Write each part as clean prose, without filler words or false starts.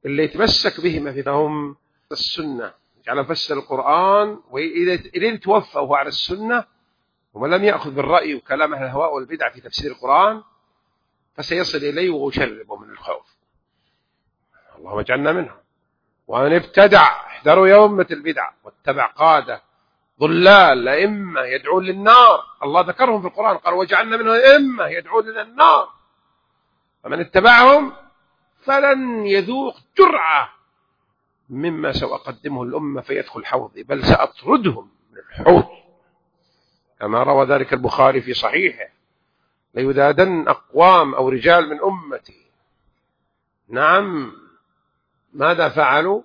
اللي يتمسك بهما فيهم السنة، جعل فسر القرآن، وإذا توفى وهو على السنة ولم يأخذ بالرأي وكلام أهل الهواء والبدع في تفسير القرآن، فسيصل إليه ويشربه من الخوف. اللهم اجعلنا منهم. ومن ابتدع، احذروا يومة البدع، واتبع قادة ضلال أئمة يدعون للنار. الله ذكرهم في القرآن قال وجعلنا منهم أئمة يدعون إلى النار، فمن اتبعهم فلن يذوق جرعة مما سأقدمه الأمة فيدخل حوضي، بل سأطردهم من الحوض، كما روى ذلك البخاري في صحيحه: ليذادن أقوام أو رجال من أمتي. نعم، ماذا فعلوا؟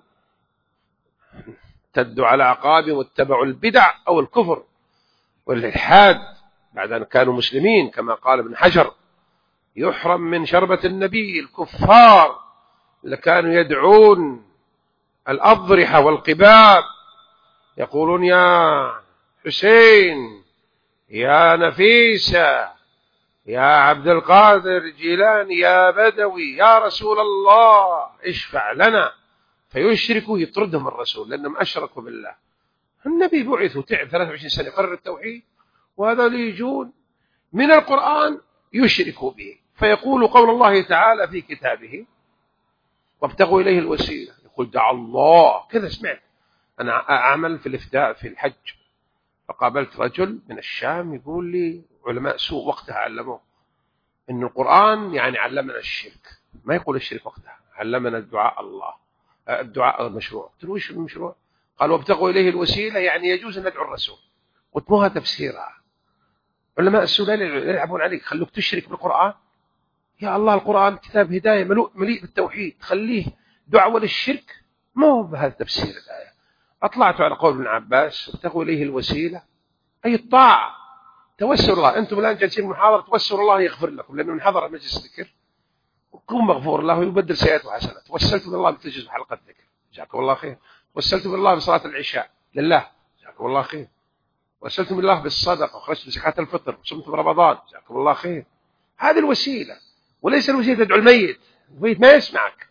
ارتدوا على أعقابهم واتبعوا البدع أو الكفر والإلحاد بعد أن كانوا مسلمين، كما قال ابن حجر: يحرم من شربة النبي الكفار اللي كانوا يدعون الأضرحة والقباب، يقولون يا حسين، يا نفيسة، يا عبد القادر الجيلاني، يا بدوي، يا رسول الله اشفع لنا، فيشركوا يطردهم الرسول لأنهم أشركوا بالله. النبي بعث وتعب 23 سنة يقرر التوحيد، وهذا اللي يجون من القرآن يشركوا به، فيقول قول الله تعالى في كتابه: وابتغوا إليه الوسيلة. يقول دعا الله كذا. سمعت أنا أعمل في الإفتاء في الحج، فقابلت رجل من الشام يقول لي علماء سوء وقتها علموه إن القرآن يعني علمنا الشرك، ما يقول الشرك وقتها، علمنا الدعاء الله، الدعاء المشروع. قلت له وش المشروع؟ قال وابتغوا إليه الوسيلة، يعني يجوز أن ندعو الرسول. قلت مو هذا تفسيرها، علماء السوء لا يلعبون عليك، خلوك تشرك بالقرآن. يا الله القرآن كتاب هداية مليء بالتوحيد، تخليه دعوة للشرك؟ ما هو بهذا تفسير الآية. أطلعت على قول ابن عباس: ابتغوا إليه الوسيلة أي الطاعة، توسل الله. أنتم الآن جالسين محاضرة، توسلوا الله يغفر لكم، لأنه من حضر مجلس ذكر وكون مغفور له ويبدل سيئات وحسنات. توسلت بالله بتجلس حلقة ذكر، جزاكم الله خير. توسلت بالله بصلاة العشاء لله، جزاكم الله خير. توسلت بالله بالصدقة وخرجت بزكاة الفطر وصمت برمضان، جزاكم الله خير. هذه الوسيلة، وليس الوسيلة تدعو الميت، الميت ما يسمعك.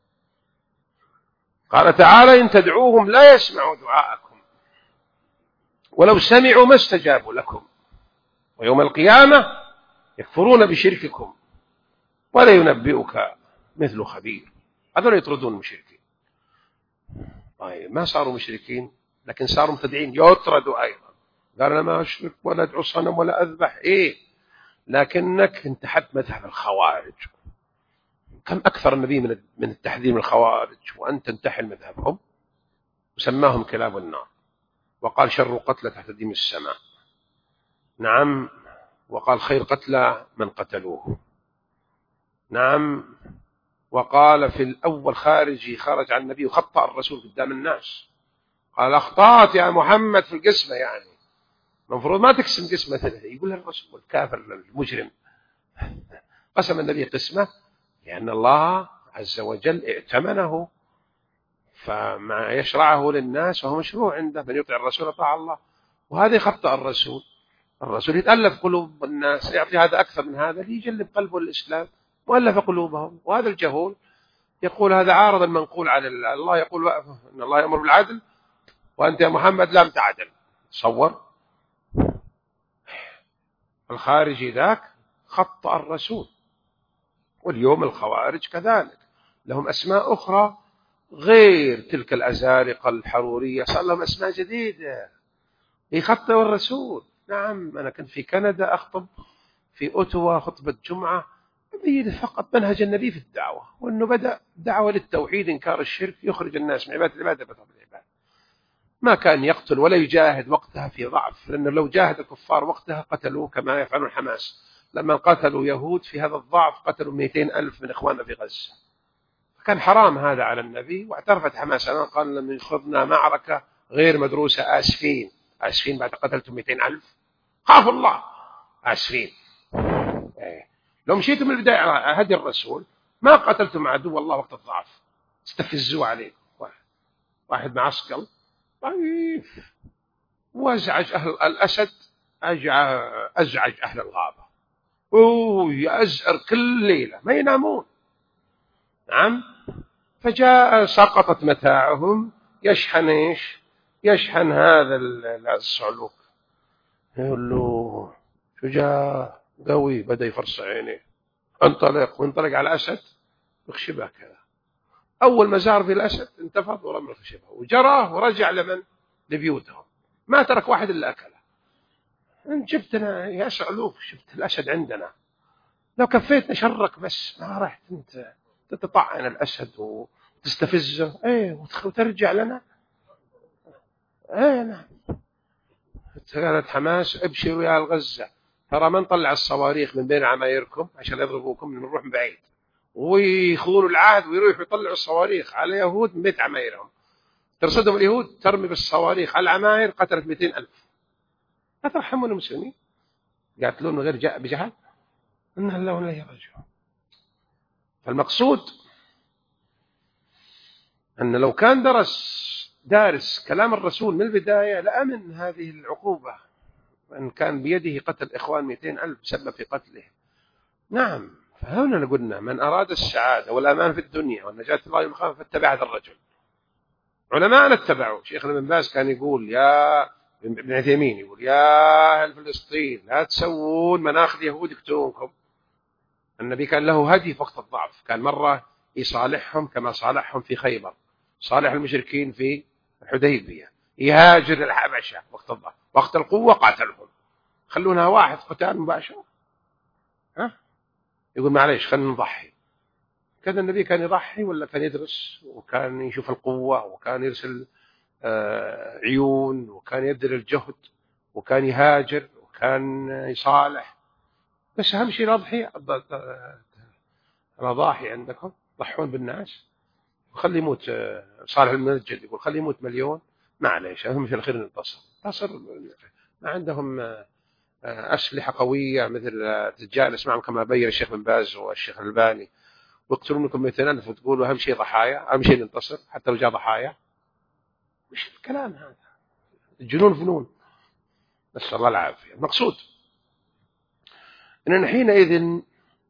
قال تعالى: إن تدعوهم لا يسمعوا دعاءكم ولو سمعوا ما استجابوا لكم ويوم القيامة يكفرون بشرككم ولا ينبئك مثل خبير. هذول يطردون المشركين. طيب ما صاروا مشركين، لكن صاروا مبتدعين، يطردوا أيضا. قال أنا ما أشرك ولا أدعو صنم ولا أذبح. إيه، لكنك انتحت مذهب الخوارج. كم أكثر النبي من التحذير من الخوارج وأنت تنتحل مذهبهم، وسماهم كلاب النار، وقال شر قتلى تحت ديم السماء. نعم، وقال خير قتلى من قتلوه. نعم، وقال في الأول خارجي خرج عن النبي وخطأ الرسول قدام الناس، قال أخطأت يا محمد في القسمة، يعني المفروض ما تقسم قسمة. يقول الرسول الكافر المجرم قسم النبي قسمة لأن الله عز وجل ائتمنه، فما يشرعه للناس وهو مشروع عنده، من يطع الرسول طاع الله. وهذا يخطأ الرسول يتألف قلوب الناس، يعطي هذا أكثر من هذا ليجلب قلبه الإسلام وألف قلوبهم. وهذا الجهول يقول هذا عارض المنقول عن الله، يقول إن الله يأمر بالعدل وأنت يا محمد لم تعدل. تصور الخارجي ذاك خطأ الرسول. واليوم الخوارج كذلك لهم أسماء أخرى غير تلك الأزارقة الحرورية، صار لهم أسماء جديدة يخطئوا الرسول. نعم، أنا كنت في كندا أخطب في أوتوا خطبة جمعة، أبين فقط منهج النبي في الدعوة، وأنه بدأ دعوة للتوحيد، إنكار الشرك، يخرج الناس من عبادة العبادة بطبع العبادة. ما كان يقتل ولا يجاهد وقتها في ضعف، لأنه لو جاهد الكفار وقتها قتلوه كما يفعلون حماس. لما قتلوا يهود في هذا الضعف قتلوا 200,000 من إخواننا في غزة. كان حرام هذا على النبي، واعترفت حماس أنا قال لم يخضنا معركة غير مدروسة آسفين بعد قتلتم 200,000، خافوا الله آسفين. لو مشيتم من البداية هدي الرسول ما قتلتم عدو الله وقت الضعف، استفزوا عليه واحد معسكر ضعيف وازعج أهل الأسد، أزعج أهل الغابة، يأزأر كل ليلة ما ينامون. نعم، فجاء سقطت متاعهم يشحن إيش؟ يشحن هذا الصعلوك. يقول له شجاع قوي، بدأ يفرص عينيه، انطلق، وانطلق على الأسد يخشبه كذا. أول ما زار في الأسد انتفض ورمى خشبه وجراه ورجع لمن؟ لبيوتهم، ما ترك واحد إلا أكله. انت جبتنا يا صعلوك، شفت الأسد عندنا، لو كفيتنا شرك بس، ما رحت انت تتطعن الأسد وتستفزه وترجع لنا. نعم. قالت حماس ابشروا يا الغزة، ترى من طلع الصواريخ من بين عمايركم عشان يضربوكم، نروح من بعيد ويخونوا العهد ويروحوا يطلعوا الصواريخ على يهود من بيت عمايرهم. ترصدهم اليهود ترمي بالصواريخ على العماير، قتلت 200,000. لا ترحمون المسلمين، قاتلون من غير بجهل، إن الله وإنا إليه راجعون. فالمقصود أن لو كان دارس كلام الرسول من البداية لأمن هذه العقوبة، وإن كان بيده قتل إخوان 200,000 سبب في قتله. نعم. فهنا قلنا من أراد السعادة والأمان في الدنيا والنجاة الله يوم القيامة فاتبع هذا الرجل. علماءنا اتبعوا. شيخنا ابن باز كان يقول، يا ابن عثيمين يقول، يا أهل فلسطين لا تسوون مناخ يهود يقتلونكم. النبي كان له هدي في وقت الضعف، كان مرة يصالحهم كما صالحهم في خيبر، صالح المشركين في الحديبية، يهاجر الحبشة وقت الضعف، وقت القوة قاتلهم. خلونها واحد قتال مباشر. يقول معليش خلينا نضحي. كذا النبي كان يضحي ولا كان يدرس وكان يشوف القوة وكان يرسل عيون وكان يبذل الجهد وكان يهاجر وكان يصالح. بس أهم شيء نضحي. ضاحي عندكم ضحون بالناس وخلي يموت. صالح المنجد يقول خلي يموت 1,000,000 معليش، أهم شيء الخير ننتصر. ما عندهم أسلحة قوية مثل الدجال اسمعهم كما بين الشيخ بن باز والشيخ الألباني، ويقتلونكم 200,000 وتقولوا أهم شيء ضحايا، أهم شيء ننتصر حتى لو جاء ضحايا. مش الكلام هذا، الجنون فنون، نسأل الله العافية. المقصود أننا حينئذ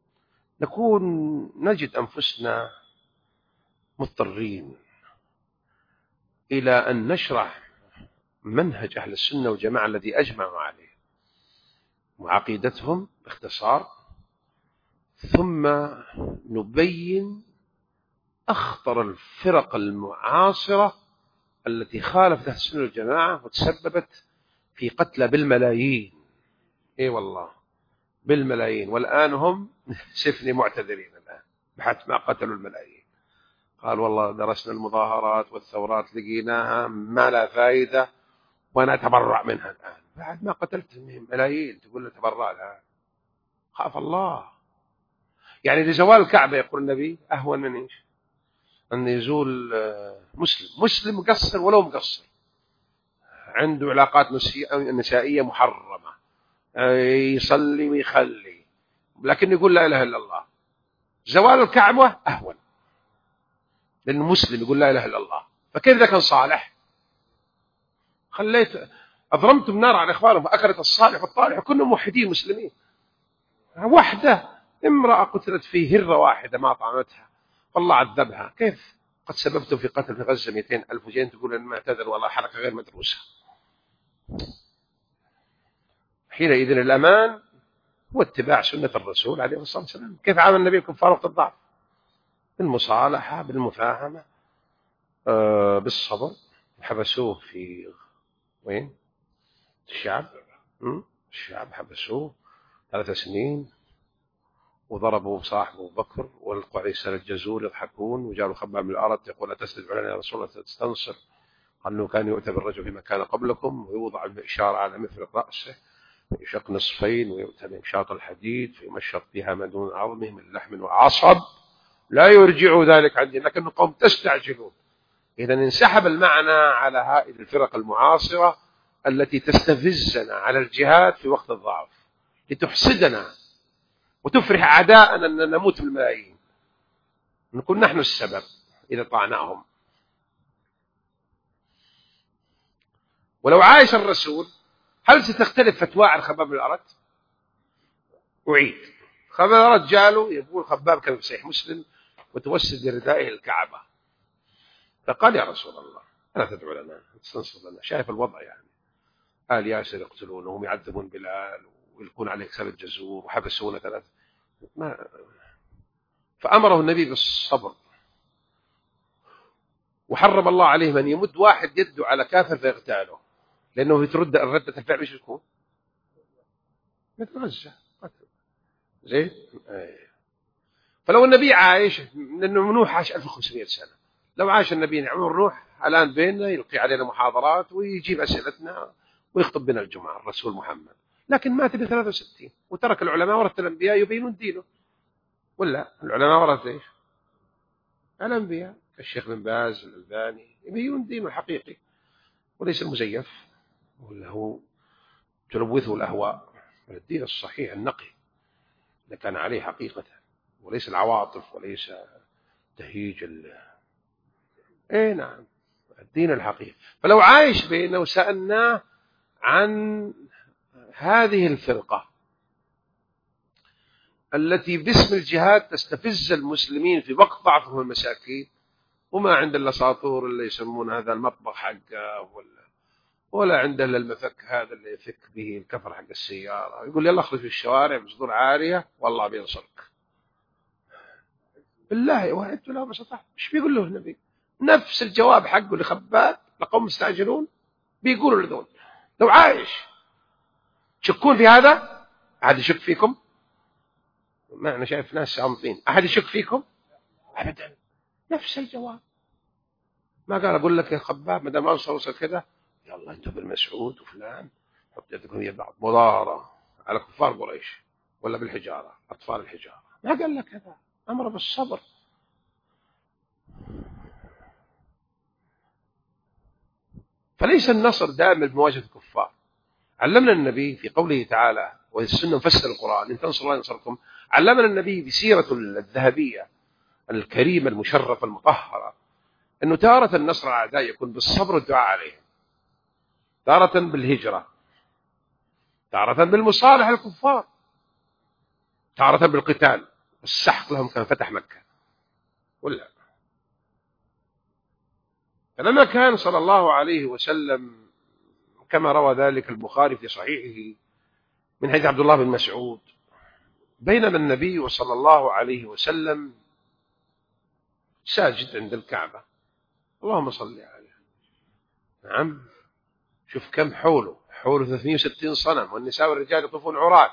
نجد أنفسنا مضطرين إلى أن نشرح منهج أهل السنة والجماعة الذي أجمعوا عليه وعقيدتهم باختصار، ثم نبين أخطر الفرق المعاصرة التي خالفت أهل السنة والجماعة وتسببت في قتلى بالملايين. إيه والله بالملايين، والآن هم سفني معتذرين الآن بحث ما قتلوا الملايين. قال والله درسنا المظاهرات والثورات لقيناها ما لا فائدة وأنا أتبرع منها الآن. بعد ما قتلت ملايين تقول له تبرع لها؟ خاف الله. يعني لزوال الكعبة يقول النبي أهون من إيش؟ أن يزول مسلم مقصر ولو مقصر، عنده علاقات نسائية محرمة، يصلي ويخلي، لكن يقول لا إله إلا الله. زوال الكعبة أهون، لأن المسلم يقول لا إله إلا الله. فكيف إذا كان صالح؟ أضرمتم نار على إخوانهم فأكلت الصالح والطالح كلهم موحدين مسلمين. وحدة امرأة قتلت في هرة واحدة ما طعمتها والله عذبها، كيف قد سببتم في قتل في غزة 200,000 وجين تقول أن ما اعتذر والله حركة غير مدروسة. حينئذ الأمان هو اتباع سنة الرسول عليه الصلاة والسلام. كيف عامل النبي الكفار وقت الضعف؟ بالمصالحة، بالمفاهمة، بالصبر. حبسوه في وين؟ الشعب حبسوه 3 سنين وضربوا صاحبه بكر والقوا عليه سنة الجزور يضحكون، وجاءوا خباب من الأرض يقول أتستدعون لنا يا رسول الله تستنصر؟ قال أنه كان يؤتى بالرجل في مكان قبلكم ويوضع بإشارة على مثل رأسه يشق نصفين ويؤتى بمشاط الحديد فيمشط بها ما دون عظمه من لحم وعصب لا يرجع ذلك عندي، لكن قوم تستعجلون. إذا انسحب المعنى على هذه الفرق المعاصرة التي تستفزنا على الجهاد في وقت الضعف لتحسدنا وتفرح أعداءنا أن نموت بالملايين، نكون نحن السبب إذا طعناهم. ولو عايش الرسول هل ستختلف فتوى عن خباب الأرض؟ أعيد، خباب الأرض جاله يقول خباب كان في صحيح مسلم وتوسد لردائه الكعبة، فقال يا رسول الله ألا تدعو لنا تستنصر لنا؟ شايف الوضع يعني، آل ياسر يقتلونهم ويعذبون بلال ويلقون عليه سبت جزور وحبسونه 3 ما. فأمره النبي بالصبر، وحرم الله عليه من يمد واحد يده على كافر فيغتاله، لأنه يترد ردة الفعل ايش تكون؟ مثل غزة زين. فلو النبي عايش، لأنه نوح عاش 1500 سنة، لو عاش النبي عمر نوح الآن بيننا يلقي علينا محاضرات ويجيب أسئلتنا ويخطب بنا الجمعة الرسول محمد، لكن مات ب 63 وترك العلماء ورثة الأنبياء يبينون دينه. ولا العلماء ورث ايش؟ الأنبياء، الشيخ بن باز الألباني يبينون دينه الحقيقي وليس المزيف ولا هو تلوثه الأهواء، الدين الصحيح النقي اللي كان عليه حقيقة، وليس العواطف وليس تهيج ايه نعم، الدين الحقيقي. فلو عايش بيننا وسألناه عن هذه الفرقة التي باسم الجهاد تستفز المسلمين في وقت ضعفهم المساكين، وما عند الا ساطور اللي يسمون هذا المطبخ حقه، ولا عنده الا المفك هذا اللي يفك به الكفر حق السيارة، يقول يلا اخرج في الشوارع بصدور عارية والله بينصرك. بالله وعدت له ما استطعت. ايش بيقول له النبي؟ نفس الجواب حقه لخباب لقوم مستعجلون بيقولوا لذول. لو عايش تشكون في هذا؟ أحد يشك فيكم؟ ما أنا شايف ناس صامتين. أحد يشك فيكم؟ أبدا، نفس الجواب. ما قال أقول لك يا خباب ما دام وصل كذا يلا أنتم بالمسعود وفلان حط يدكم هي بعض مضارة على كفار قريش ولا بالحجارة أطفال الحجارة. ما قال لك هذا، أمر بالصبر. فليس النصر دائما بمواجهة الكفار. علمنا النبي في قوله تعالى والسنة مفسر القرآن إن تنصروا الله ينصركم، علمنا النبي بسيرة الذهبية الكريمة المشرفة المطهرة أنه تارة النصر على الأعداء يكون بالصبر والدعاء عليهم، تارة بالهجرة، تارة بالمصالح الكفار، تارة بالقتال والسحق لهم كان فتح مكة. ولا فلما كان صلى الله عليه وسلم كما روى ذلك البخاري في صحيحه من حديث عبد الله بن مسعود، بينما النبي صلى الله عليه وسلم ساجد عند الكعبة، اللهم صل عليه، نعم، شوف كم حوله 360 صنم والنساء والرجال يطوفون عراة،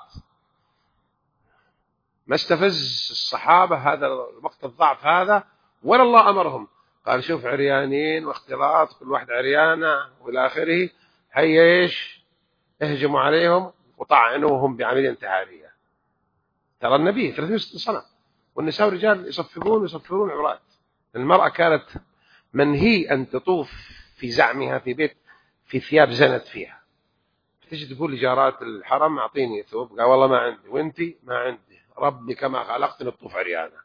ما استفز الصحابة هذا وقت الضعف هذا ولا الله أمرهم، قال شوف عريانين واختلاط كل واحد عريانة والى آخره، هيا ايش اهجموا عليهم وطعنوهم بعملية انتحارية. ترى النبي 360 صنم والنساء والرجال يصفرون عراة. المرأة كانت منهي أن تطوف في زعمها في بيت في ثياب زنت فيها، تجي تقول لجارات الحرم أعطيني ثوب، قال والله ما عندي، وانتي ما عندي، ربي كما خلقتني الطوف عريانة.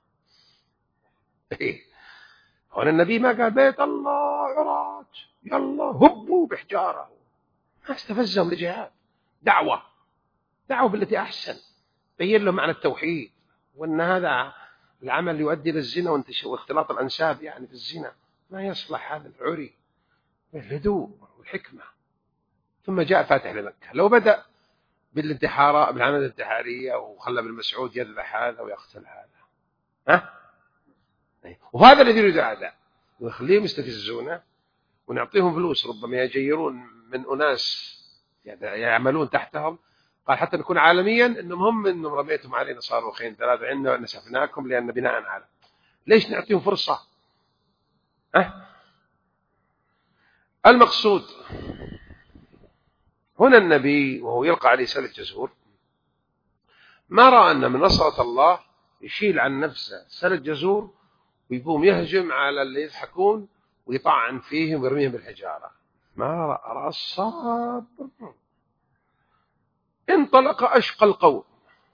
هنا النبي ما قال بيت الله عراة يلا هبوا بحجارة، ما استفزهم لجهاد، دعوة بالتي أحسن، بين لهم معنى التوحيد وأن هذا العمل يؤدي للزنا واختلاط الأنساب يعني في الزنا، ما يصلح هذا العري بالهدوء والحكمة. ثم جاء فاتح لمكة. لو بدأ بالانتحار بالعمل الانتحارية وخلى ابن مسعود يذبح هذا ويقتل هذا، وهذا الذي يريد أعداء، ويخليهم يستفزونه ونعطيهم فلوس ربما يجيرون من أناس يعملون تحتهم، قال حتى نكون عالميا انهم رميتم علينا صاروخين 3 عندنا نسفناكم لأن بناء على ليش نعطيهم فرصة؟ المقصود هنا النبي وهو يلقى عليه سلة جزور ما رأى أن من نصرة الله يشيل عن نفسه سلة جزور ويقوم يهجم على اللي يضحكون ويطعن فيهم ويرميهم بالحجارة، ما رأى الصبر. انطلق أشقى القوم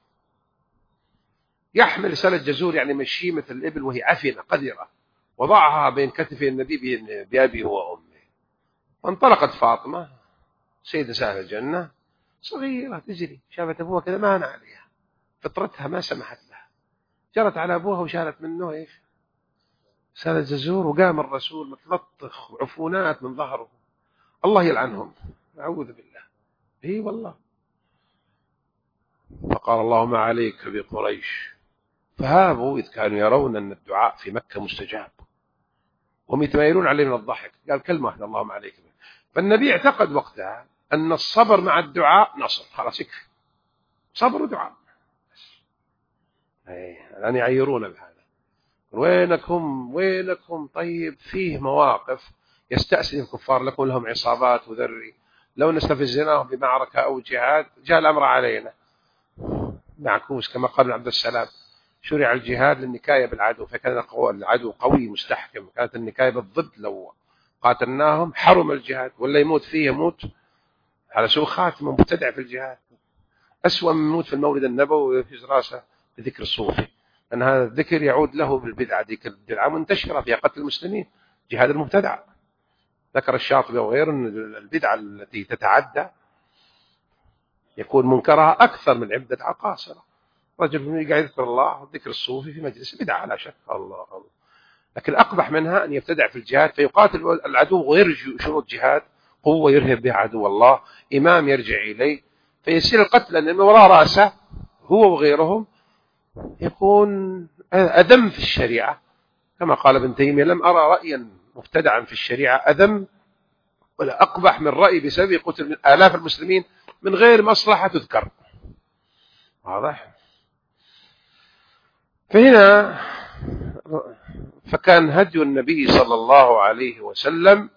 يحمل سلة جزور يعني مشيمة الإبل وهي عفنة قذرة، وضعها بين كتفي النبي بأبي وأمي. وانطلقت فاطمة سيدة سهل الجنة صغيرة تجري، شافت أبوها كذا ما هنا عليها، فطرتها ما سمحت لها، جرت على أبوها وشالت منه إيش رسالة جزور، وقام الرسول متلطخ وعفونات من ظهره، الله يلعنهم، أعوذ بالله. إي والله. فقال اللهم عليك بقريش. فهابوا إذ كانوا يرون أن الدعاء في مكة مستجاب، هم يتمايلون عليه من الضحك. قال كلمة واحدة اللهم عليك. فالنبي اعتقد وقتها أن الصبر مع الدعاء نصر، خلاص يكفي صبر ودعاء. الآن يعيرون بهذا، وينكم طيب. فيه مواقف يستأسل الكفار لكم لهم عصابات وذري، لو نستفزناهم بمعركة أو جهاد جاء الأمر علينا معكوس، كما قال عبد السلام شرع الجهاد للنكاية بالعدو، فكان العدو قوي مستحكم، كانت النكاية بالضد، لو قاتلناهم حرم الجهاد، ولا يموت فيه يموت على سوء خاتمة مبتدع في الجهاد، أسوأ من يموت في المولد النبوي ويفز راسه بذكر الصوفي، أن هذا الذكر يعود له بالبدعة. ذيك البدعة منتشرة فيها قتل المسلمين، جهاد المبتدع. ذكر الشاطبي وغيره أن البدعة التي تتعدى يكون منكرها أكثر من عبدة عقاصرة. رجل قاعد يذكر الله ذكر الصوفي في مجلس، بدعة لا شك، الله. لكن أقبح منها أن يبتدع في الجهاد فيقاتل العدو غير شروط جهاد، قوة يرهب بها عدو الله، إمام يرجع إليه، فيصير القتل لأن وراء رأسه هو وغيرهم يكون أدم في الشريعة. كما قال ابن تيمية لم أرى رأيا مبتدعا في الشريعة أدم ولا أقبح من رأي بسبب قتل آلاف المسلمين من غير مصلحة تذكر. واضح؟ فهنا فكان هدي النبي صلى الله عليه وسلم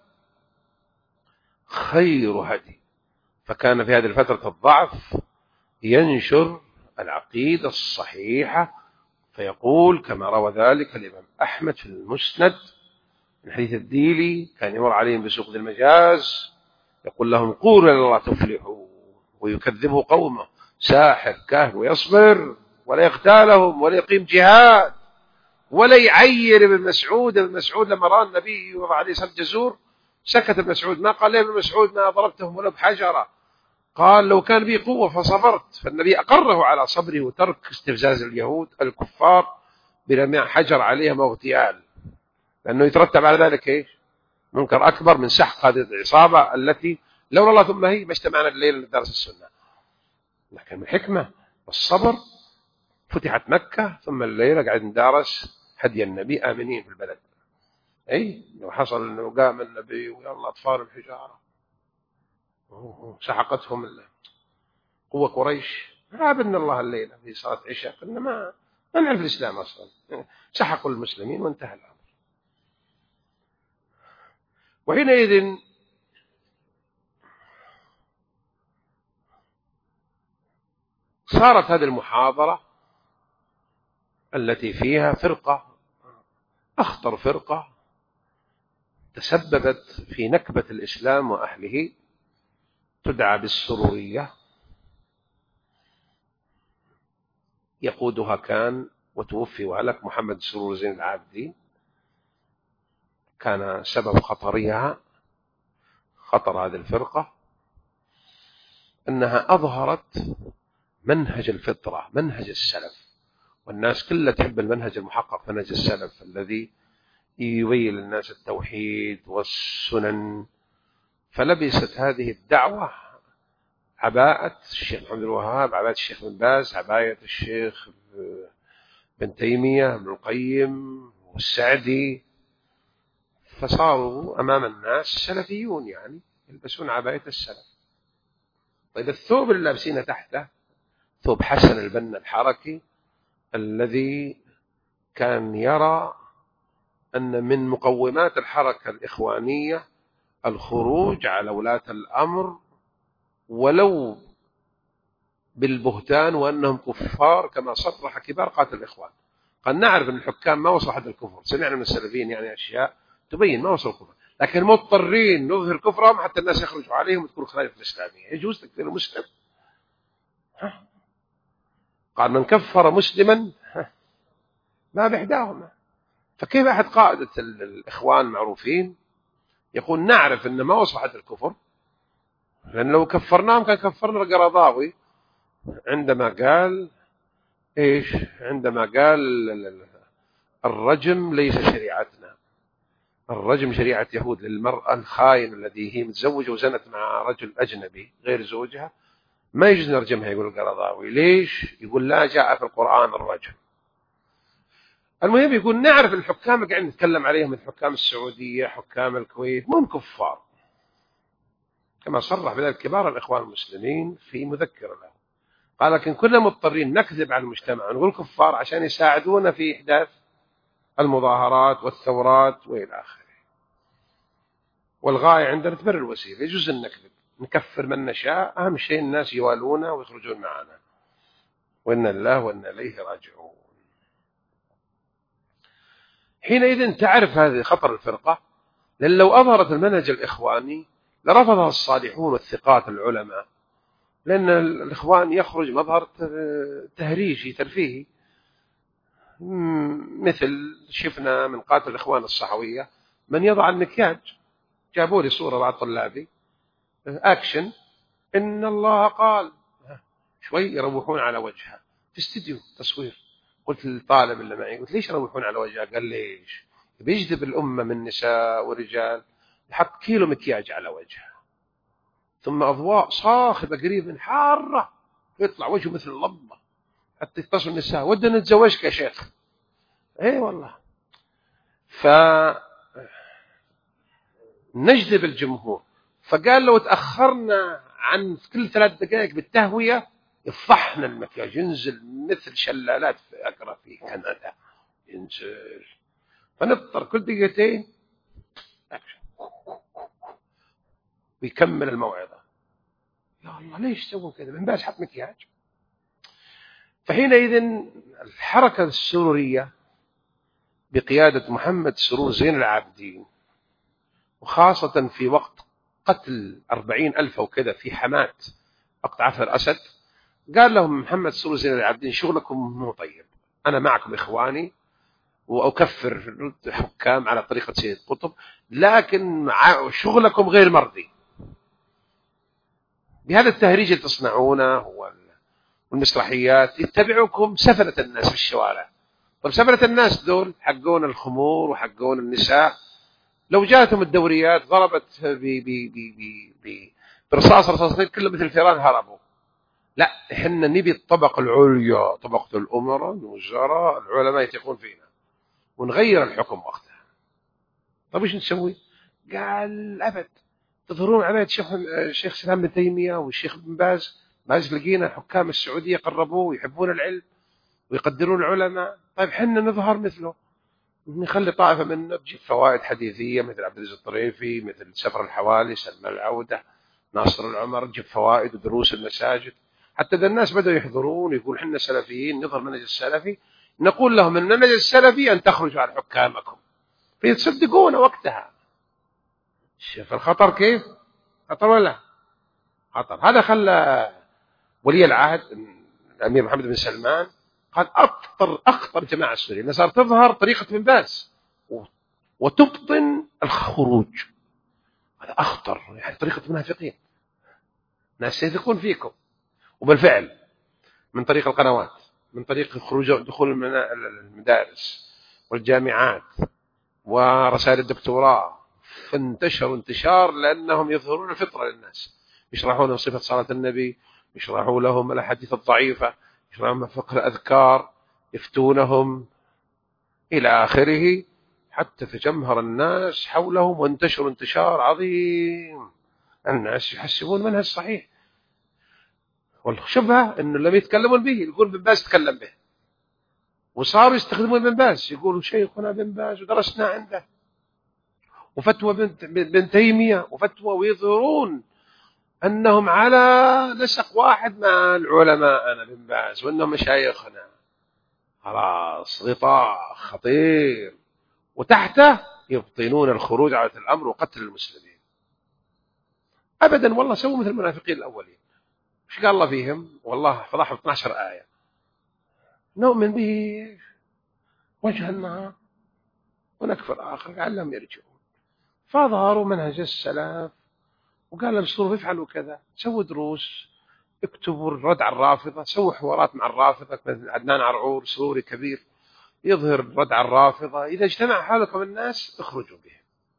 خير هدي، فكان في هذه الفترة الضعف ينشر العقيدة الصحيحة، فيقول كما روى ذلك الإمام أحمد في المسند من حديث الديلي، كان يمر عليهم بسوق ذي المجاز يقول لهم قولوا إلى الله تفلحوا، ويكذبه قومه ساحر كاهن، ويصبر ولا يغتالهم ولا يقيم جهاد ولا يعير ابن مسعود. ابن مسعود لما رأى النبي وضع عليه سب جزور سكت ابن مسعود، ما قال له ابن مسعود ما ضربتهم ولا بحجرة، قال لو كان بي قوة فصبرت. فالنبي أقره على صبره وترك استفزاز اليهود الكفار برمي حجر عليهم واغتيال، لأنه يترتب على ذلك إيش؟ منكر أكبر من سحق هذه العصابة التي لولا الله ثم هي ما اجتمعنا الليل لدرس السنة. لكن من حكمة والصبر فتحت مكة، ثم الليلة قاعد ندارس هدي النبي آمنين في البلد. أي لو حصل أنه قام النبي ويلا أطفال الحجارة سحقتهم قوة قريش، عابدنا الله الليلة في صلاة عشاء، قلنا ما نعرف الإسلام أصلا، سحقوا المسلمين وانتهى الأمر. وحينئذ صارت هذه المحاضرة التي فيها فرقة أخطر فرقة تسببت في نكبة الإسلام وأهله، تدعى بالسرورية، يقودها كان وتوفي وهلك محمد سرور زين العابدين. كان سبب خطر هذه الفرقة أنها أظهرت منهج الفطرة، منهج السلف، والناس كلها تحب المنهج المحقق، منهج السلف الذي يبين للناس التوحيد والسنن. فلبست هذه الدعوة عباءة الشيخ محمد الوهاب، عباءة الشيخ بن باز، عباية الشيخ بن تيمية، ابن القيم والسعدي، فصاروا أمام الناس سلفيون، يعني يلبسون عباية السلف. طيب الثوب اللي لابسينه تحته ثوب حسن البنا الحركي، الذي كان يرى أن من مقومات الحركة الإخوانية الخروج على ولاة الأمر ولو بالبهتان وأنهم كفار، كما صرح كبار قادة الإخوان. قد نعرف أن الحكام ما وصلوا حد الكفر، سمعنا من السلفيين يعني أشياء تبين ما وصلوا الكفر، لكن مضطرين نظهر كفرهم حتى الناس يخرجوا عليهم وتكون خلافة الإسلامية. يجوز تكفير المسلم؟ قال من كفر مسلما ما بإحداهما. فكيف أحد قادة الإخوان معروفين يقول نعرف أن ما وصلوا حد الكفر، لأن لو كفرناهم كان كفرنا القرضاوي عندما قال إيش؟ عندما قال الرجم ليس شريعتنا، الرجم شريعة يهود للمرأة الخاين الذي هي متزوجة وزنت مع رجل أجنبي غير زوجها، ما يجوز نرجمها. يقول القرضاوي ليش؟ يقول لا جاء في القرآن الرجم. المهم يقول نعرف الحكام اللي قاعد نتكلم عليهم، الحكام السعودية، حكام الكويت، هم كفار كما صرح بذلك كبار الإخوان المسلمين في مذكرة له، قال لكن كنا مضطرين نكذب على المجتمع ونقول كفار عشان يساعدونا في إحداث المظاهرات والثورات وإلى آخره. والغاية عندنا تبرر الوسيلة، يجوز أن نكذب نكفر من نشاء، أهم شيء الناس يوالونا ويخرجون معنا، وإن الله وإن إليه راجعون. حينئذ تعرف هذه خطر الفرقة، لأن لو أظهرت المنهج الإخواني لرفضها الصالحون والثقات العلماء، لأن الإخوان يخرج مظهر تهريجي ترفيهي، مثل شفنا من قاتل الإخوان الصحوية من يضع المكياج. جابوا لي صورة بعض طلابي أكشن إن الله قال، شوي يروحون على وجهها في استديو تصوير. قلت للطالب اللي معي، قلت ليش يروحون على وجهها؟ قال ليش؟ بيجذب الأمة من نساء ورجال، يحط كيلو مكياج على وجهها، ثم أضواء صاخبة قريب من حارة، يطلع وجهه مثل اللمبة حتى يتصل النساء ودنا نتزوجك يا شيخ. ايه والله. فنجذب الجمهور. فقال لو تأخرنا عن كل 3 دقائق بالتهوية يفحنا المكياج، ينزل مثل شلالات في أقرأ في كندا ينزل، فنضطر كل دقيقتين ويكمل الموعظة. يا الله ليش سووا كذا؟ من باس حط مكياج. فحينئذ الحركة السرورية بقيادة محمد سرور زين العابدين، وخاصة في وقت قتل 40,000 وكذا في حماة وقت عفر الأسد، قال لهم محمد سرور زين العابدين شغلكم مو طيب، أنا معكم إخواني وأكفر حكام على طريقة سيد قطب، لكن شغلكم غير مرضي بهذا التهريج اللي تصنعونه والمسرحيات، يتبعوكم سفلة الناس في الشوارع. طب سفلة الناس دول حقون الخمور وحقون النساء، لو جاءتهم الدوريات ضربت برصاص رصاصتين كلهم مثل الفيران هربوا. لا، احنا نبي الطبقة العليا، طبقة الأمراء الوزراء العلماء يثقون فينا، ونغير الحكم وقتها. طب ايش نسوي؟ قال أبد، تظهرون عباية الشيخ سلام بن تيمية والشيخ بن باز. لقينا حكام السعودية قربوه ويحبون العلم ويقدرون العلماء، طيب حنا نظهر مثله، نخلي طائفة منه تجيب فوائد حديثية مثل عبد العزيز الطريفي، مثل سفر الحوالي، سلمان العودة، ناصر العمر، تجيب فوائد ودروس المساجد. حتى إذا الناس بدأوا يحضرون يقول حنا سلفيين نظهر منهج السلفي، نقول لهم أن المنهج السلفي أن تخرجوا عن حكامكم، فيتصدقون وقتها. شوف الخطر كيف؟ خطر ولا خطر؟ هذا خلى ولي العهد الأمير محمد بن سلمان قال أخطر جماعة السورية أنها صار تظهر طريقة بن باز وتبطن الخروج. هذا أخطر، يعني طريقة منافقين، ناس يثقون فيكم. وبالفعل من طريق القنوات، من طريق دخول المدارس والجامعات ورسائل الدكتوراه، فانتشروا انتشار لأنهم يظهرون الفطرة للناس، يشرحون لهم صفة صلاة النبي، يشرحوا لهم الأحاديث الضعيفة، يشرحوا لهم فقه الأذكار، يفتونهم إلى آخره، حتى تجمهر الناس حولهم وانتشروا انتشار عظيم. الناس يحسبون منهج صحيح، والشبهة أنه لم يتكلمون به، يقول بن باز تكلم به، وصاروا يستخدمون بن باز، يقولوا شيخنا بن باز ودرسنا عنده، وفتوى بن تيمية وفتوى، ويظهرون أنهم على نسق واحد مع العلماء أنا بن باز وأنهم مشايخنا. خلاص غطاء خطير، وتحته يبطنون الخروج على الأمر وقتل المسلمين. أبدا والله سووا مثل المنافقين الأولين. ايش قال الله فيهم؟ والله فضحوا 12 آية. نؤمن به وجه النهار ونكفر آخر لعلهم يرجعون. فظهروا منهج السلف وقال لهم صوروا افعلوا كذا، سووا دروس، اكتبوا الرد على الرافضة، سووا حوارات مع الرافضة مثل عدنان عرعور سروري كبير، يظهر ردع الرافضة. إذا اجتمع حولكم الناس اخرجوا بهم.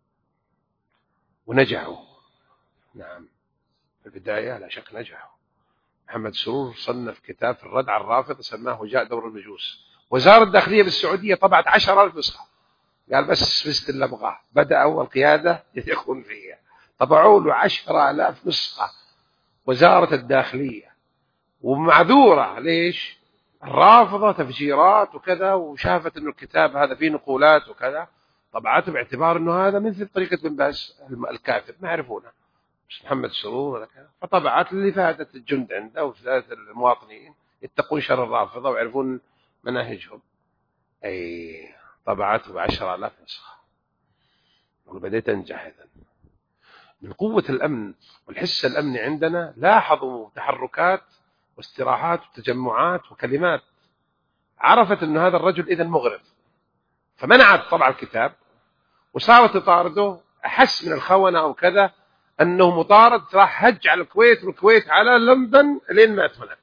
ونجحوا. نعم، في البداية لا شك نجحوا. محمد سرور صنف كتاب في الرد على الرافضة سماه جاء دور المجوس. وزارة الداخلية بالسعودية طبعت 10,000 نسخة. قال بس فزت اللي أبغاه. بدأ أول قيادة يكون فيها طبعوا له 10,000 نسخة وزارة الداخلية. ومعذورة ليش؟ الرافضة تفجيرات وكذا، وشافت أنه الكتاب هذا فيه نقولات وكذا، طبعته باعتبار أنه هذا مثل طريقة بن باز الكافر ما يعرفونه، مش محمد سرور ولا كذا. فطبعت اللي فاتت الجند عنده وفاتت المواطنين يتقون شر الرافضة ويعرفون مناهجهم. أي طبعته ب10,000 نسخة. وبديت أنجح إذن من قوة الأمن والحس الأمني عندنا. لاحظوا تحركات واستراحات وتجمعات وكلمات، عرفت أن هذا الرجل إذن مغرض، فمنعت طبع الكتاب وصارت تطارده. أحس من الخونة أو كذا أنه مطارد، راح هج على الكويت والكويت على لندن لين مات هناك.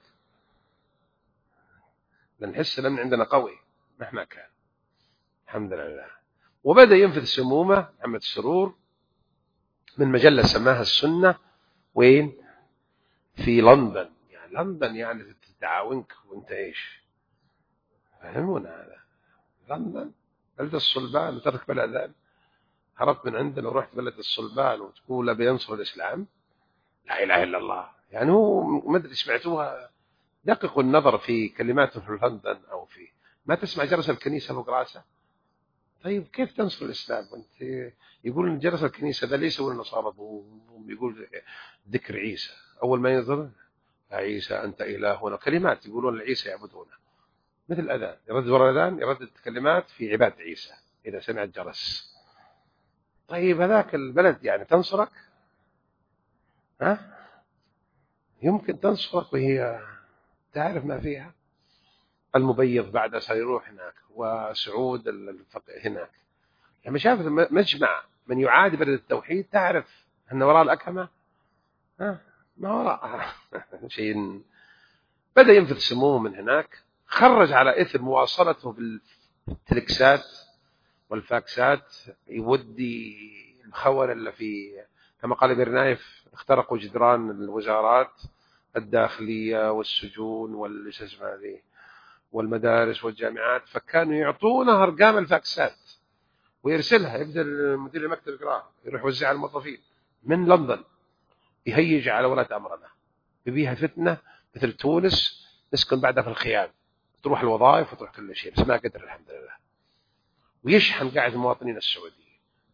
لأن حس الأمن عندنا قوي مهما كان الحمد لله. وبدأ ينفذ سمومه محمد السرور من مجلة سماها السنة. وين؟ في لندن. يعني لندن يعني تتعاونك وانت ايش؟ فهمونا هذا. لندن بلد الصلبان وترك بلدان. هربت من عندنا ورحت بلد الصلبان وتقول ابي ينصر الاسلام؟ لا اله الا الله. يعني هو ما ادري سمعتوها. دققوا النظر في كلماته في لندن او في ما تسمع جرس الكنيسه فوق راسه. طيب كيف تنصر الاسلام وانت يقول ان جرس الكنيسه ده ليس هو النصارى، يقول ذكر عيسى اول ما ينظر عيسى أنت إلهنا، كلمات يقولون لعيسى يعبدونه مثل الأذان، يردد ورا الأذان يردد كلمات في عبادة عيسى إذا سمع الجرس. طيب هذاك البلد يعني تنصرك؟ ها؟ يمكن تنصرك وهي تعرف ما فيها؟ المبيض بعد سيروح هناك وسعود هناك. لما شافت مجمع من يعادي بلد التوحيد تعرف أن وراء الأكمة ما وراءها شيء. بدأ ينفذ سموه من هناك. خرج على إثر مواصلته بالتلكسات والفاكسات يودي الخونة اللي في كما قال برنايف اخترقوا جدران الوزارات الداخلية والسجون والمدارس والجامعات، فكانوا يعطونه أرقام الفاكسات ويرسلها. يبدأ مدير المكتب يقراها يروح يوزعها على الموظفين من لندن، يهيج على ولاة أمرنا يبيها فتنة مثل تونس نسكن بعدها في الخيام، تروح الوظائف وتروح كل شيء، بس ما قدر الحمد لله. ويشحن قاعد المواطنين السعوديين.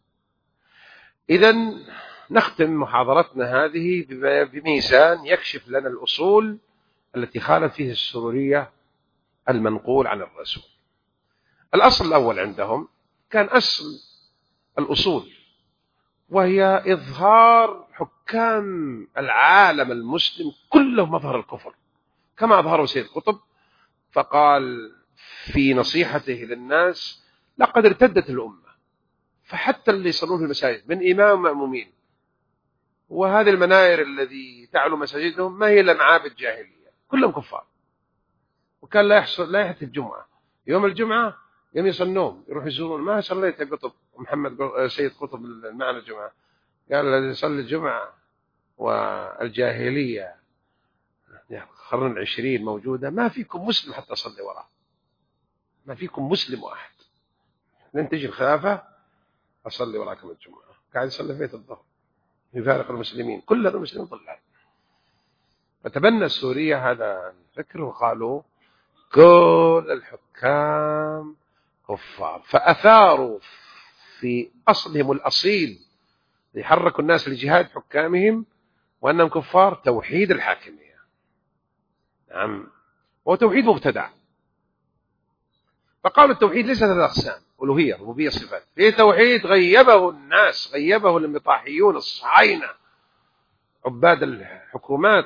إذن نختم محاضرتنا هذه بميزان يكشف لنا الأصول التي خالف فيه السرورية المنقول عن الرسول. الأصل الأول عندهم كان أصل الأصول، وهي إظهار حكام العالم المسلم كله مظهر الكفر كما أظهره سيد قطب. فقال في نصيحته للناس لقد ارتدت الأمة، فحتى اللي يصلون في المساجد من إمام ومأمومين وهذه المناير الذي تعلو مساجدهم ما هي إلا معابد جاهلية كلهم كفار. وكان لا يحتفل الجمعة، يوم الجمعة يوم يصلون يروح يزورون. ما صليت يا قطب سيد قطب معنا الجمعة؟ قال الذي يصلي الجمعة والجاهلية القرن العشرين موجودة، ما فيكم مسلم حتى أصلي وراه، ما فيكم مسلم واحد، لن تجي الخلافة أصلي وراكم الجمعة. قاعد يصلي في بيت الظهر يفارق المسلمين كلنا المسلمين طلعوا. فتبنى السورية هذا الفكر وقالوا كل الحكام كفار، فأثاروا في أصلهم الأصيل ليحركوا الناس لجهاد حكامهم وأنهم كفار توحيد الحاكمية. نعم، هو توحيد مبتدع. فقالوا التوحيد ليس ثلاث أقسام: ألوهية ربوبية صفات. في توحيد غيبه الناس، غيبه الانبطاحيون الصهاينة عباد الحكومات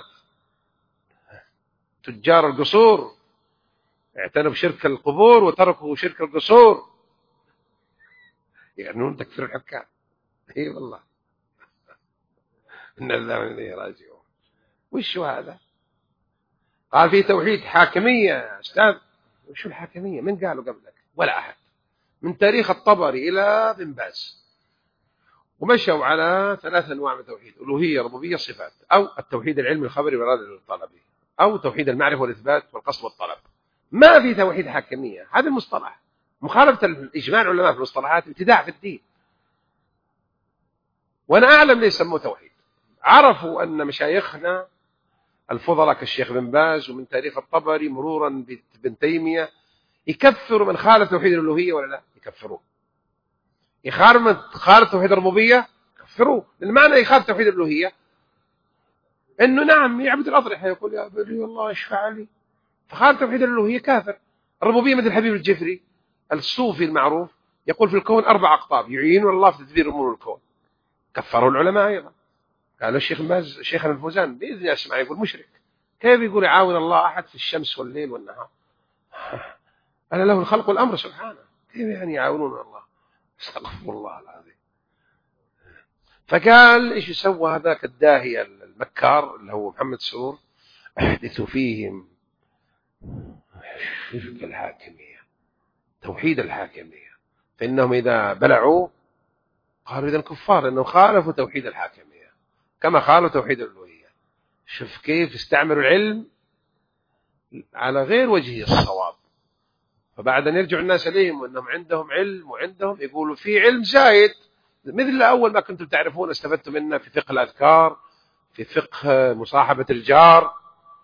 تجار القصور، اعتنوا بشرك القبور وتركوا شرك القصور، يعنون تكفير الحكام. اي والله إن الله إليه راجعون. وش هذا؟ قال في توحيد حاكمية يا أستاذ. وش الحاكمية؟ من قالوا قبلك؟ ولا أحد، من تاريخ الطبري إلى بن باز، ومشوا على 3 أنواع من التوحيد: ألوهية، ربوبية، صفات، أو التوحيد العلمي الخبري والإرادة الطلبي، أو توحيد المعرفة والإثبات والقصد والطلب. ما في توحيد حاكمية. هذا المصطلح مخالفة الإجماع العلماء في المصطلحات ابتداع في الدين. وأنا أعلم ليش سموه توحيد. عرفوا أن مشايخنا الفضلاء كالشيخ بن باز ومن تاريخ الطبري مرورا بابن تيمية يكفروا من خالف توحيد الألوهية ولا لا؟ يكفروه. خالف توحيد الربوبية يكفروه. لأن معنى يخالف توحيد الألوهية إنه نعم يعبد الأضرحة، يقول يا بلي الله اشفع لي، فخالف توحيد الألوهية كافر. الربوبية مثل حبيب الجفري الصوفي المعروف يقول في الكون 4 أقطاب يعين الله في تدبير أمور الكون، كفروا العلماء أيضا. قالوا الشيخ باز شيخنا الفوزان بإذن أسمع يقول مشرك، كيف يقول يعاون الله أحد في الشمس والليل والنهار؟ أنا له الخلق والأمر سبحانه، كيف يعني يعاونون الله؟ استغفر الله العظيم. فقال إيش يسوى هذاك الداهية المكار اللي هو محمد سرور؟ أحدثوا فيهم شرك الحاكمية، توحيد الحاكمية، فإنهم إذا بلعوا قالوا إذا كفار، لأنهم خالفوا توحيد الحاكمية كما خالفوا توحيد الألوهية. شوف كيف استعملوا العلم على غير وجهه الصواب. فبعد أن يرجع الناس إليهم وأنهم عندهم علم وعندهم يقولوا في علم زايد، مثل أول ما كنتم تعرفون استفدتم منه في فقه الأذكار، في فقه مصاحبة الجار،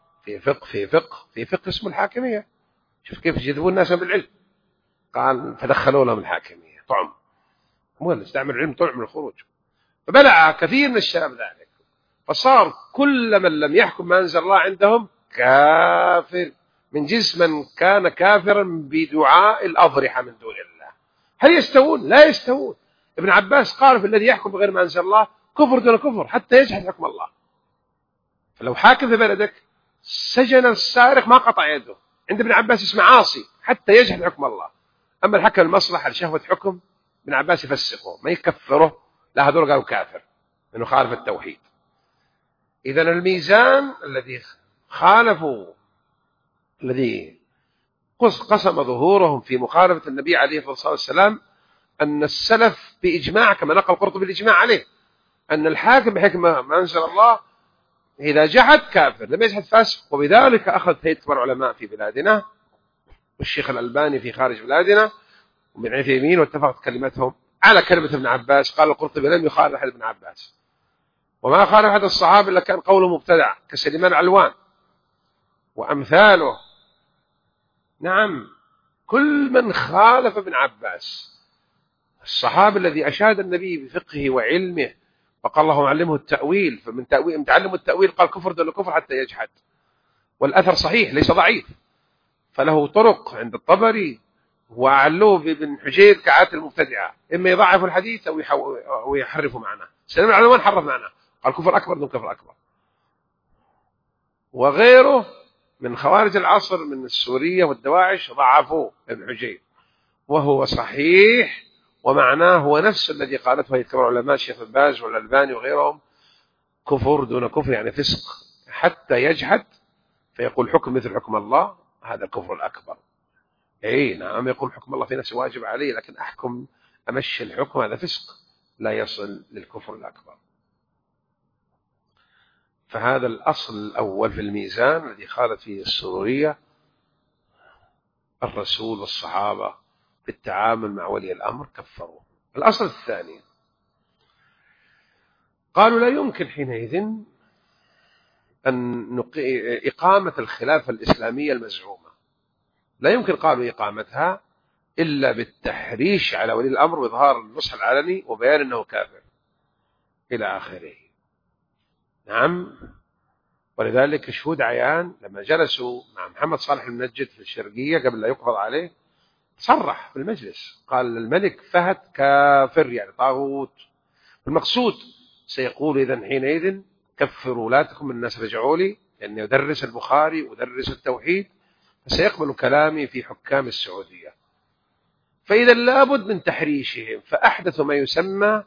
في فقه اسمه الحاكمية. شوف كيف يجذبون الناس بالعلم. قال فدخلوا لهم الحاكمية طعم، هو استعمل العلم طعم من الخروج. فبلع كثير من الشباب ذلك، فصار كل من لم يحكم ما أنزل الله عندهم كافر، من جنس من كان كافرا بدعاء الأضرحة من دون الله. هل يستوون؟ لا يستوون. ابن عباس قال في الذي يحكم بغير ما أنزل الله كفر دون كفر حتى يجحد حكم الله. فلو حاكم في بلدك سجن السارق ما قطع يده، عند ابن عباس اسمه عاصي حتى يجحد حكم الله. أما الحكم المصلحة لشهوة حكم ابن عباس يفسقه ما يكفره، لا هذول قالوا كافر لأنه خالف التوحيد. إذن الميزان الذي خالفوا، الذي قسم ظهورهم في مخالفة النبي عليه الصلاة والسلام، أن السلف بإجماع كما نقل القرطبي بالإجماع عليه أن الحاكم بحكمة ما أنزل الله إذا جحد كافر لم يجحد فاسق. وبذلك أخذ هيئة كبار العلماء في بلادنا والشيخ الألباني في خارج بلادنا ومن عثيمين، واتفقت كلمتهم على كلمة ابن عباس. قال القرطبي لم يخالف أحد ابن عباس، وما خالف أحد الصحابة إلا كان قوله مبتدع كسليمان علوان وأمثاله. نعم كل من خالف ابن عباس الصحابي الذي أشاد النبي بفقهه وعلمه وقال الله علمه التأويل، فمن تأويل تعلم التأويل قال كفر دون كفر حتى يجحد. والأثر صحيح ليس ضعيف، فله طرق عند الطبري وعلوه بابن حجير كعادة المبتدعة، إما يضعف الحديث أو يحرفه معناه. سليمان علوان حرف معناه قال كفر أكبر دون كفر أكبر. وغيره من خوارج العصر من السورية والدواعش ضعفوه ابن حجير، وهو صحيح ومعناه هو نفس الذي قالته هيئة كبار العلماء الشيخ بن باز والألباني وغيرهم، كفر دون كفر يعني فسق حتى يجحد فيقول حكم مثل حكم الله، هذا الكفر الأكبر. اي نعم يقول حكم الله في نفسه واجب عليه، لكن أحكم أمشي الحكم هذا فسق لا يصل للكفر الأكبر. فهذا الأصل الأول في الميزان الذي خالت فيه السرورية الرسول والصحابة بالتعامل مع ولي الأمر كفروا. الأصل الثاني قالوا لا يمكن حينئذ أن إقامة الخلافة الإسلامية المزعومة، لا يمكن قالوا إقامتها إلا بالتحريش على ولي الأمر وإظهار النصح العلني وبيان أنه كافر إلى آخره. نعم، ولذلك شهود عيان لما جلسوا مع محمد صالح المنجد في الشرقية قبل لا يقبض عليه صرح في المجلس قال الملك فهد كافر يعني طاغوت. المقصود سيقول إذن حينئذ كفروا ولاتكم من الناس رجعوا لي لأني أدرس البخاري وأدرس التوحيد، فسيقبل كلامي في حكام السعودية. فإذا لابد من تحريشهم، فأحدثوا ما يسمى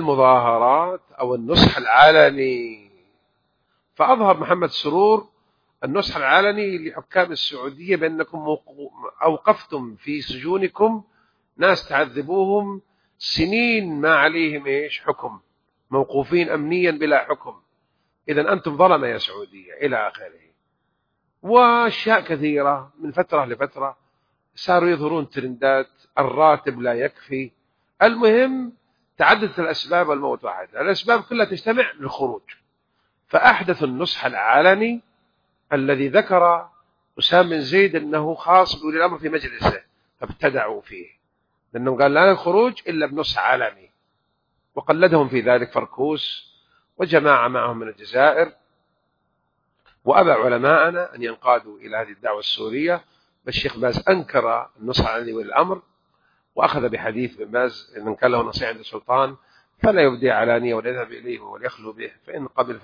بالمظاهرات أو النصح العلني. فأظهر محمد سرور النصح العلني لحكام السعودية بأنكم أوقفتم في سجونكم ناس تعذبوهم سنين ما عليهم إيش حكم، موقوفين أمنيا بلا حكم، إذن أنتم ظلمة يا سعودية إلى آخره. وأشياء كثيرة من فترة لفترة صاروا يظهرون ترندات، الراتب لا يكفي. المهم تعددت الأسباب والموت واحد، الأسباب كلها تجتمع للخروج. فأحدث النصح العلني الذي ذكر أسامة بن زيد أنه خاص بأولي الأمر في مجلسه، فابتدعوا فيه لأنه قال لا الخروج إلا بنصح علني، وقلدهم في ذلك فركوس وجماعة معهم من الجزائر. وأبى علماءنا أن ينقادوا إلى هذه الدعوة السورية، فالشيخ باز أنكر النصح علني ولي الأمر، وأخذ بحديث بن باز من كان له نصيحة عند السلطان فلا يبدي علانية ولا يذهب إليه وليخلو به، فإن قبل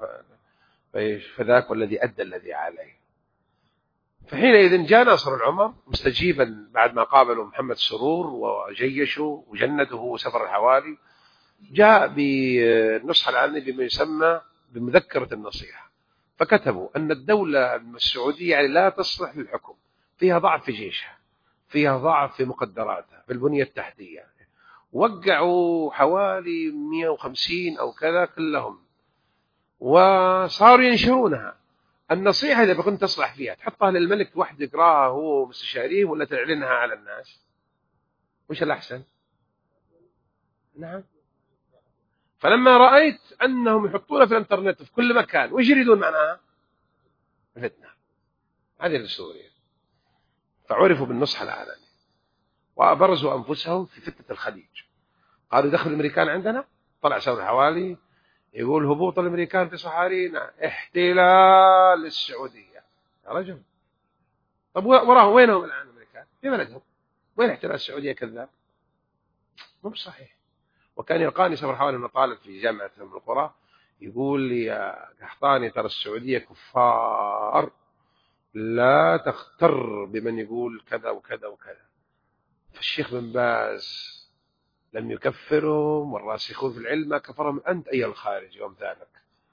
فذاك والذي أدى الذي عليه. فحينئذ جاء ناصر العمر مستجيبا بعد ما قابلوا محمد سرور وجيشوا وجنده وسفر الحوالي، جاء بالنصح العلني بما يسمى بمذكرة النصيحة، فكتبوا أن الدولة السعودية يعني لا تصلح للحكم، فيها ضعف في جيشها، فيها ضعف في مقدراتها، في البنية التحتية. وقعوا حوالي 150 أو كذا كلهم، وصاروا ينشرونها. النصيحة إذا كنت تصلح فيها تحطها للملك وحده يقراها هو مستشاريه، ولا تعلنها على الناس؟ وش الأحسن؟ نعم. فلما رأيت أنهم يحطونها في الانترنت في كل مكان، وش يريدون معناها؟ فتنة. هذه لسوريا. فعرفوا بالنصح العلني وأبرزوا أنفسهم في فتنة الخليج. قالوا دخل الأمريكان عندنا، طلع سور حوالي يقول هبوط الأمريكان في صحارينا احتلال السعودية. يا رجل، طب وراهم وينهم الآن الأمريكان؟ في بلدهم. وين احتلال السعودية؟ كذاب، مو صحيح. وكان يلقاني سفر حوالي من طالب في جامعة أم القرى، يقول لي يا قحطاني ترى السعودية كفار، لا تغتر بمن يقول كذا وكذا وكذا. فالشيخ بن باز لم يكفرهم، والراسخون في العلم ما كفرهم أنت أيها الخارج وأمثالك.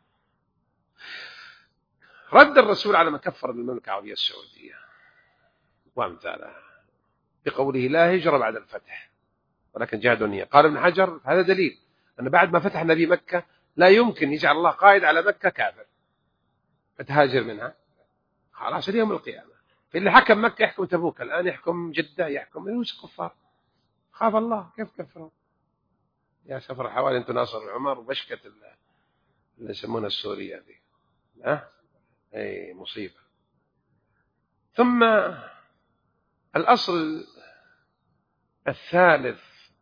رد الرسول على ما كفر بالمملكة العربية السعودية وأمثالها بقوله لا هجرة بعد الفتح ولكن جهاد النية. قال ابن حجر هذا دليل أن بعد ما فتح النبي مكة لا يمكن يجعل الله قائد على مكة كافر فتهاجر منها، خلاص اليوم القيامة. فاللي حكم مكة يحكم تبوك، الآن يحكم جدة، يحكم يوسف كفار. خاف الله كيف كفروا؟ يا سفر حوالي أنتم ناصر العمر وبشكة اللي يسمونها السورية دي، أي مصيبة. ثم الأصل الثالث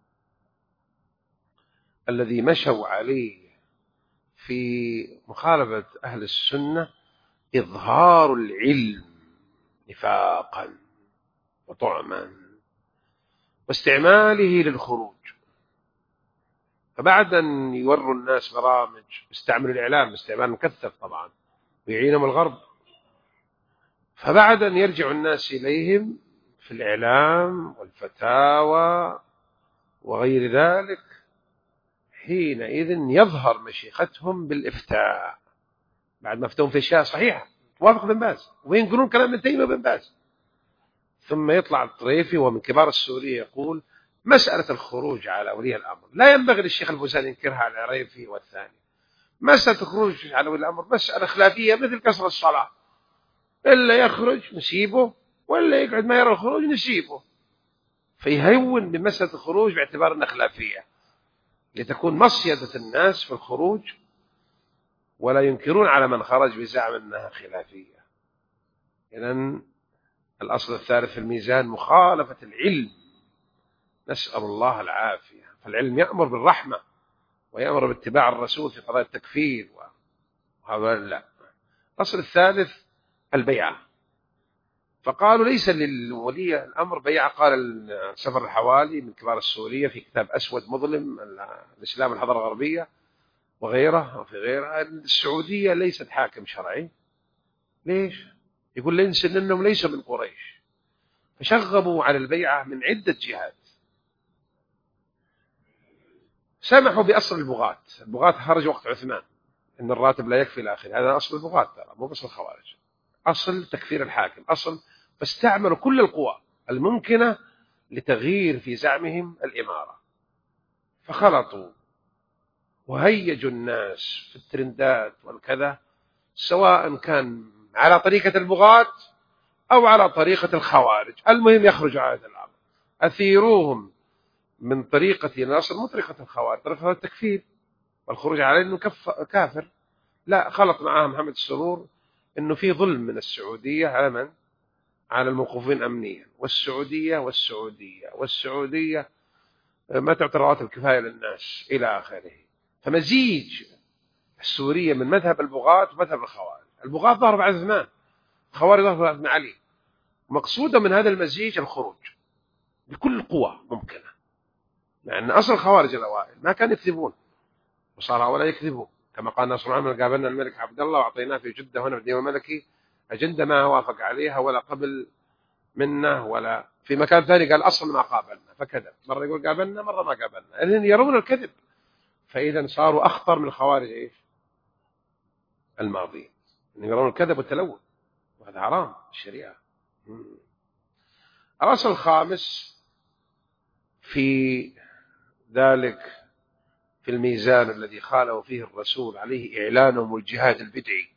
الذي مشوا عليه في مخالفة أهل السنة إظهار العلم نفاقا وطعما واستعماله للخروج. فبعد أن يوروا الناس برامج استعملوا الإعلام باستعمال مكثف طبعا ويعينهم الغرب، فبعد أن يرجع الناس إليهم في الإعلام والفتاوى وغير ذلك، حينئذ يظهر مشيختهم بالإفتاء بعد ما افتهم في أشياء صحيحة توافق بن باز وينقلون كلام ابن تيمية وبن باز. ثم يطلع الطريفي ومن كبار السورية يقول مسألة الخروج على ولي الأمر لا ينبغي للشيخ الفوزاني ينكرها على العريفي والثاني. مسألة الخروج على ولي الأمر مسألة خلافية مثل كسر الصلاة، إلا يخرج نسيبه ولا يقعد ما يرى الخروج نسيبه. فيهون بمسألة الخروج باعتبار أنها خلافية لتكون مصيدة الناس في الخروج، ولا ينكرون على من خرج بزعم أنها خلافية. إذن الأصل الثالث في الميزان مخالفة العلم، نسأل الله العافية. فالعلم يأمر بالرحمة ويأمر باتباع الرسول في قضايا التكفير، وهذا لا. الأصل الثالث البيعة، فقالوا ليس للولي الأمر بيعة. قال سفر الحوالي من كبار السورية في كتاب أسود مظلم الإسلام الحضارة الغربية وغيره وفي غيرها، السعودية ليست حاكم شرعي. ليش؟ يقول ليس لأنهم ليسوا من قريش، فشغبوا على البيعة من عدة جهات. سمحوا بأصل البغاة خرج وقت عثمان إن الراتب لا يكفي الآخر، هذا أصل البغاة ترى مو بس الخوارج. أصل تكفير الحاكم أصل، فاستعملوا كل القوى الممكنة لتغيير في زعمهم الإمارة، فخلطوا وهيجوا الناس في الترندات والكذا، سواء كان على طريقة البغاة أو على طريقة الخوارج، المهم يخرجوا على هذا الأمر. أثيروهم من طريقة النصر، مو طريقة الخوارج، طريقة التكفير والخروج عليه أنه كافر. لا، خلط معاه محمد السرور أنه في ظلم من السعودية على من؟ على الموقوفين أمنيا، والسعودية ما تعطي رواتب كفاية للناس إلى آخره. فمزيج السورية من مذهب البغاة ومذهب الخوارج. البغاة ظهروا بعد عثمان، الخوارج ظهروا بعد ابن علي. مقصودة من هذا المزيج الخروج بكل قوة ممكنة، لأن أصل الخوارج الأوائل ما كانوا يكذبون، وصار ولا يكذبوا، كما قال ناصر العالم: قابلنا الملك عبد الله وأعطيناه في جدة هنا في الديوان الملكي أجندة ما وافق عليها ولا قبل منه ولا في مكان ثاني قال أصلا ما قابلنا، فكذب. مرة يقول قابلنا، مرة ما قابلنا، إذن يرون الكذب. فإذا صاروا أخطر من الخوارج إيش؟ الماضي، يرون الكذب والتلون، وهذا حرام الشريعة. الأصل الخامس في ذلك في الميزان الذي خاله فيه الرسول عليه إعلانهم الجهاد البدعي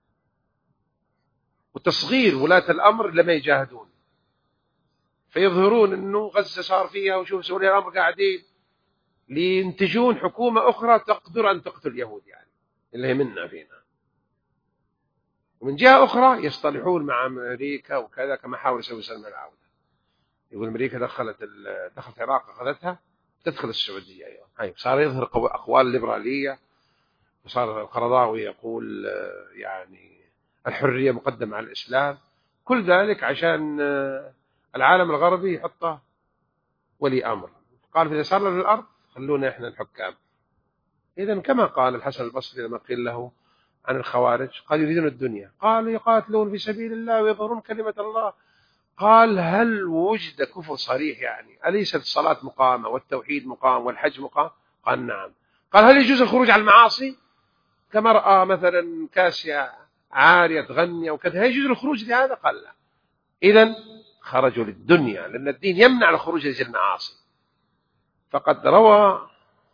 وتصغير ولاة الأمر لما يجاهدون، فيظهرون أنه غزة صار فيها وشوف سوريا الأمر قاعدين لينتجون حكومة أخرى تقدر أن تقتل اليهود، يعني اللي هي منا فينا. ومن جهة أخرى يصطلحون مع أمريكا وكذا، كما حاول يسوي سلم العودة، يقول أمريكا دخلت العراق أخذتها، تدخل السعودية أيضا. صار يظهر أقوال الليبرالية، وصار القرضاوي يقول يعني الحرية مقدمة على الإسلام. كل ذلك عشان العالم الغربي يحطه ولي أمر. قال: إذا صار لنا الأرض خلونا إحنا الحكام. إذن كما قال الحسن البصري لما قيل له عن الخوارج، قال: يريدون الدنيا، قال: يقاتلون في سبيل الله ويظهرون كلمة الله. قال: هل وجد كفر صريح؟ يعني أليست الصلاة مقامة والتوحيد مقام والحج مقام؟ قال: نعم. قال: هل يجوز الخروج على المعاصي كمرأة مثلا كاسية عارية تغني أو كذا، هل يجوز الخروج لهذا؟ قال: لا. إذن خرجوا للدنيا، لأن الدين يمنع الخروج لأجل المعاصي. فقد روى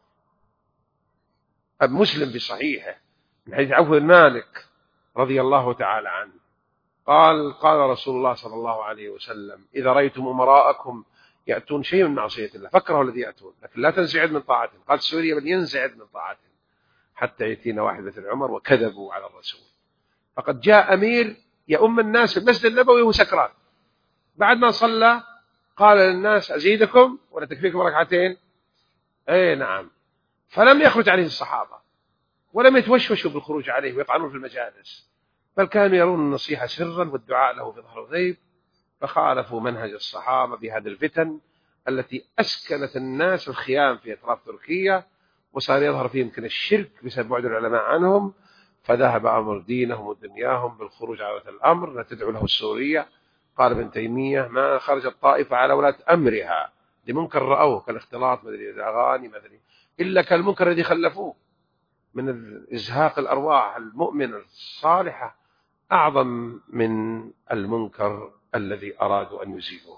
مسلم في صحيحه من حديث عوف بن مالك رضي الله تعالى عنه قال: قال رسول الله صلى الله عليه وسلم: إذا رأيتم أمراءكم يأتون شيء من معصية الله فاكرهوا الذي يأتون، لكن لا تنزعج من طاعتهم. قال: سوريا من ينزعج من طاعتهم حتى يأتينا واحد مثل عمر، وكذبوا على الرسول. فقد جاء أمير يؤم الناس في المسجد النبوي وهو سكران، بعد ما صلى قال للناس: أزيدكم ولا تكفيكم ركعتين؟ أي نعم. فلم يخرج عليه الصحابة ولم يتوشوشوا بالخروج عليه ويطعنون في المجالس، بل كانوا يرون النصيحة سرا والدعاء له في ظهر الغيب، فخالفوا منهج الصحابة بهذه الفتن التي أسكنت الناس الخيام في أطراف تركيا، وصار يظهر فيهم يمكن الشرك بسبب بعد العلماء عنهم، فذهب أمر دينهم ودنياهم بالخروج على الأمر لا تدعو له السورية. قال ابن تيمية: ما خرج الطائفة على ولاة أمرها لمنكر رأوه كالاختلاط مثل الأغاني مثل، إلا كالمنكر الذي خلفوه من إزهاق الأرواح المؤمنة الصالحة أعظم من المنكر الذي أرادوا أن يزيلوه.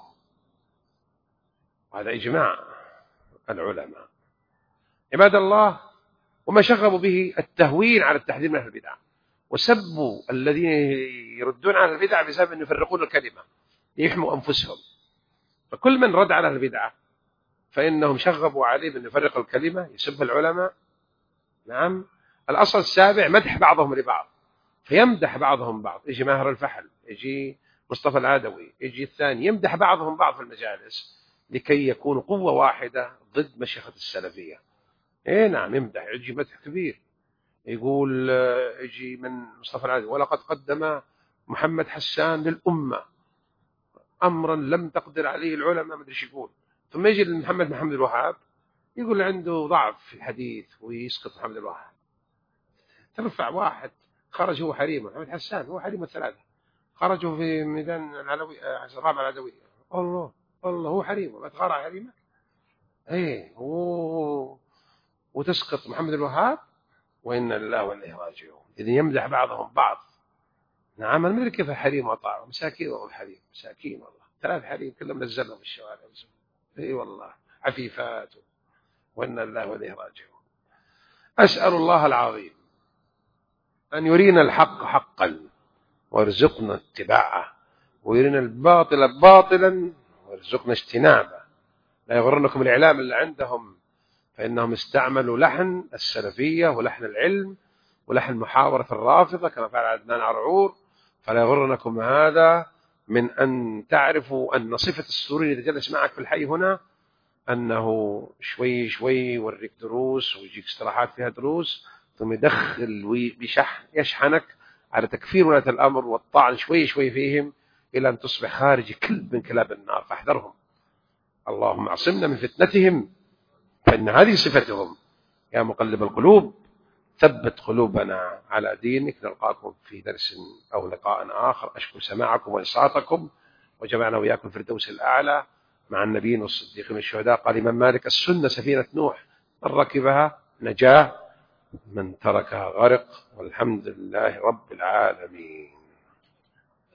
وهذا إجماع العلماء. عباد الله، وما شغبوا به التهوين على التحذير من أهل البدع، وسبوا الذين يردون على البدع بسبب أن يفرقون الكلمة ليحموا أنفسهم. فكل من رد على البدعة فإنهم شغبوا عليه بأن يفرق الكلمة، يسب العلماء. نعم. الأصل السابع مدح بعضهم لبعض، فيمدح بعضهم بعض. يجي ماهر الفحل، يجي مصطفى العدوي، يجي الثاني، يمدح بعضهم بعض في المجالس لكي يكونوا قوة واحدة ضد مشيخة السلفية. إيه نعم، يمدح، يجي مدح كبير، يقول يجي من مصطفى العدوي: ولقد قدم محمد حسان للأمة أمرا لم تقدر عليه العلماء، ما أدري ايش يقول. ثم يجي محمد الوهاب يقول عنده ضعف في الحديث ويسقط محمد الوهاب. ترفع واحد خرج هو حريمه، محمد حسان هو حريمه الثلاثة، خرجوا في ميدان العلوي الرابعة العدوية، الله هو حريمه، ما تغار على حريمه. ايه وتسقط محمد الوهاب، وإنا لله وإنا إليه راجعون. إذن يمدح بعضهم بعض نعم، أنا مدري كيف حريم وطاعة مساكين، والله الحريم مساكين والله، 3 حريم كلهم نزلهم في الشوارع. اي والله عفيفات، وإنا لله وإليه راجعون. أسأل الله العظيم أن يرينا الحق حقا ويرزقنا اتباعه، ويرينا الباطل باطلا ويرزقنا اجتنابه. لا يغرنكم الإعلام اللي عندهم، فإنهم استعملوا لحن السلفية ولحن العلم ولحن محاورة الرافضة كما فعل عدنان عرعور. فلا يغرنكم هذا من أن تعرفوا أن صفة السروري إذا جلس معك في الحي هنا أنه شوي شوي يوريك دروس ويجيك استراحات فيها دروس، ثم يدخل يشحنك على تكفير ولاة الأمر والطعن شوي شوي فيهم إلى أن تصبح خارج كلب من كلاب النار، فاحذرهم. اللهم اعصمنا من فتنتهم فإن هذه صفتهم. يا مقلب القلوب ثبت قلوبنا على دينك. نلقاكم في درس أو لقاء آخر. أشكر سماعكم وإنصاتكم، وجمعنا وإياكم في الفردوس الأعلى مع النبيين والصديقين والشهداء. قال الإمام مالك: السنة سفينة نوح، من ركبها نجاه، من تركها غرق. والحمد لله رب العالمين.